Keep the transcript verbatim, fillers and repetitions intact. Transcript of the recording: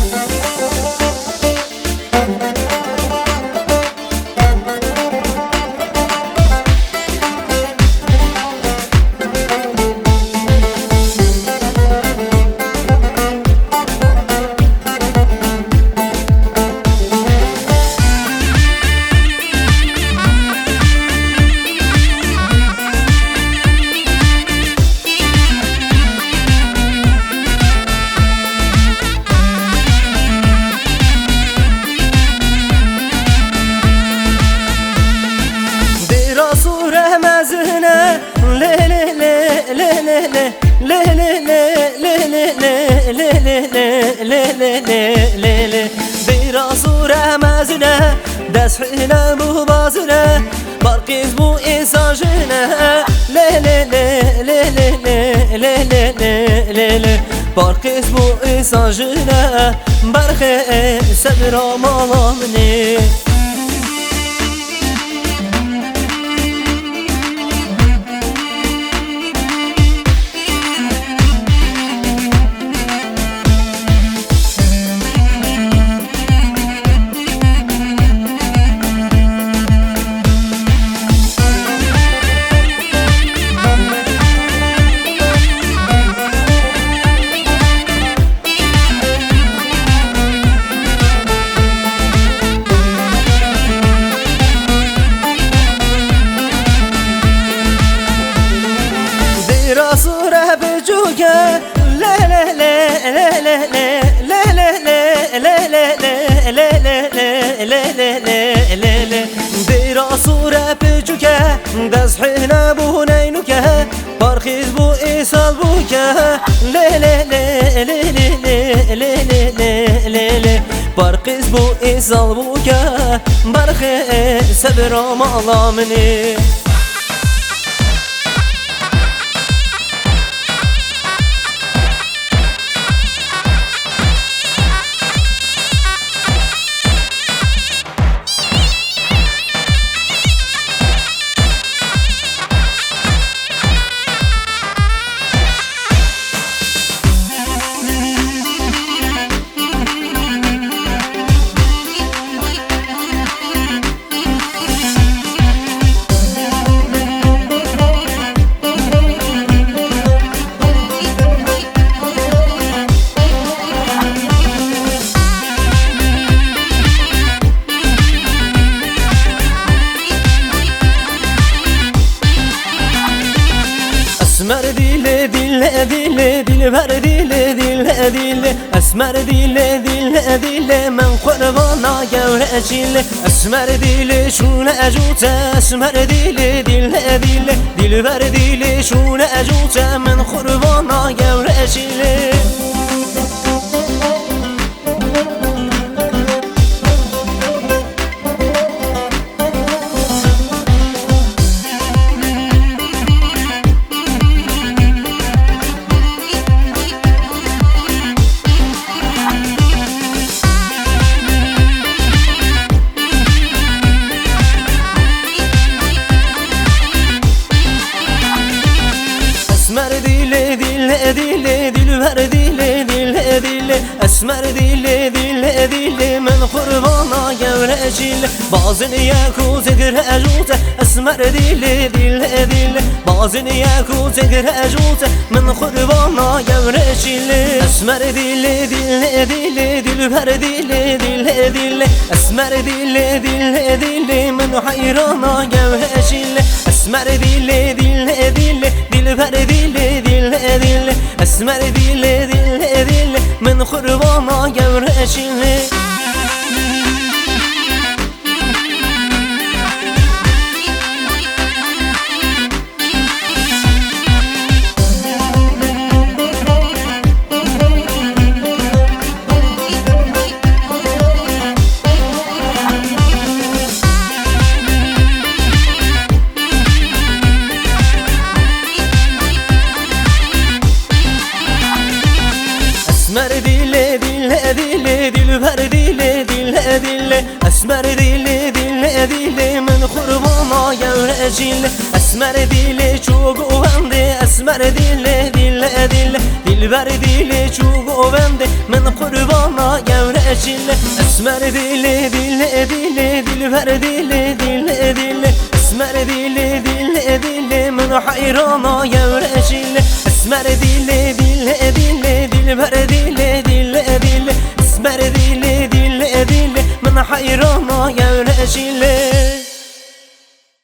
Biraz uğramazına desfine bu bazına barkiz bu insajına le le le le le le le le le le le barkiz bu insajına barhe sabra malamni Rasura bejuga la la la la la la la la la la la la la la la la براسورة بجوكا دزحنا بو نينوكا برخيز بو إيصال بوكا لا لا لا لا لا لا لا لا لا برخيز بو إيصال بوكا برخي سبر مظلمني أسمر ديلي ديلي ديلي ديلي بر ديلي ديلي ديلي أسمر ديلي ديلي ديلي من قربانا جورجيلي أسمر ديلي شون أجوتا أسمر ديلي ديلي ديلي ديلي بر ديلي شون أجوتا من قربانا جورجيلي أسمر ديلي ديلي ديلي ديلي بر ديلي ديلي ديلي أسمر ديلي ديلي ديلي من قربانا جورجيلي بعضن ياكو تقر أجوته أسمر ديلي ديلي ديلي بعضن ياكو تقر أجوته من قربانا جورجيلي أسمر ديلي ديلي ديلي ديلي بر ديلي ديلي ديلي أسمر ديلي ديلي ديلي من حيرانا جورجيلي أسمر ديلي ديلي ديلي ديلي بر ديلي ديلي ديلي أسمر ديلي ديلي ديلي من قربانا جورجيلي أسمر ديلي ديلي ديلي ديلي بر ديلي ديلي ديلي أسمر ديلي ديلي ديلي من قربانا جورجيلي أسمر ديلي شوق وغندي أسمر ديلي ديلي ديلي Dilber dili çok vende men kurbana gevreçille Esmer dili dille dille dilber dili dille dille Esmer dili dille dille men hayrana gevreçille Esmer dili dille dille dilber dili dille dille Esmer dili dille dille men hayrana gevreçille